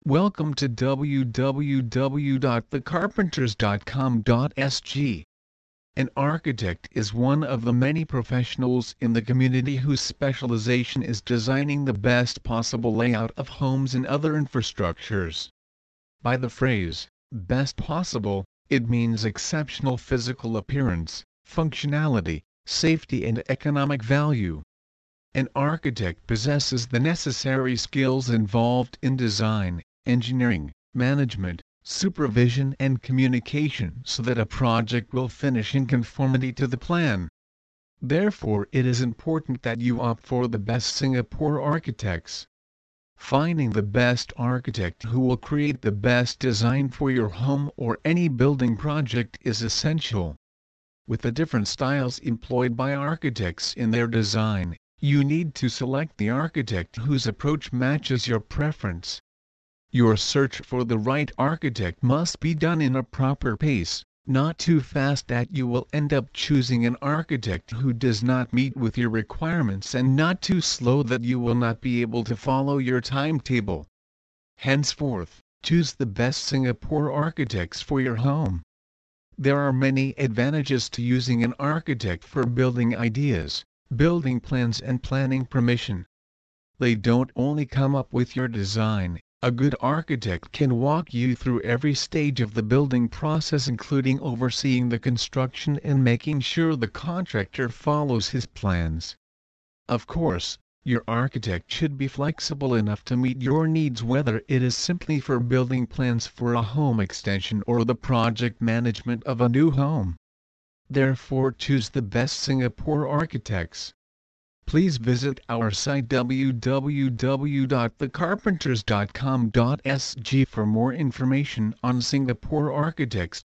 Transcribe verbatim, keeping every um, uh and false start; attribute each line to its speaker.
Speaker 1: Welcome to w w w dot the carpenters dot com dot s g. An architect is one of the many professionals in the community whose specialization is designing the best possible layout of homes and other infrastructures. By the phrase, best possible, it means exceptional physical appearance, functionality, safety and economic value. An architect possesses the necessary skills involved in design, engineering, management, supervision and communication so that a project will finish in conformity to the plan. Therefore it is important that you opt for the best Singapore architects. Finding the best architect who will create the best design for your home or any building project is essential. With the different styles employed by architects in their design, you need to select the architect whose approach matches your preference. Your search for the right architect must be done in a proper pace, not too fast that you will end up choosing an architect who does not meet with your requirements and not too slow that you will not be able to follow your timetable. Henceforth, choose the best Singapore architects for your home. There are many advantages to using an architect for building ideas, building plans and planning permission. They don't only come up with your design. A good architect can walk you through every stage of the building process, including overseeing the construction and making sure the contractor follows his plans. Of course, your architect should be flexible enough to meet your needs, whether it is simply for building plans for a home extension or the project management of a new home. Therefore, choose the best Singapore architects. Please visit our site w w w dot the carpenters dot com dot s g for more information on Singapore architects.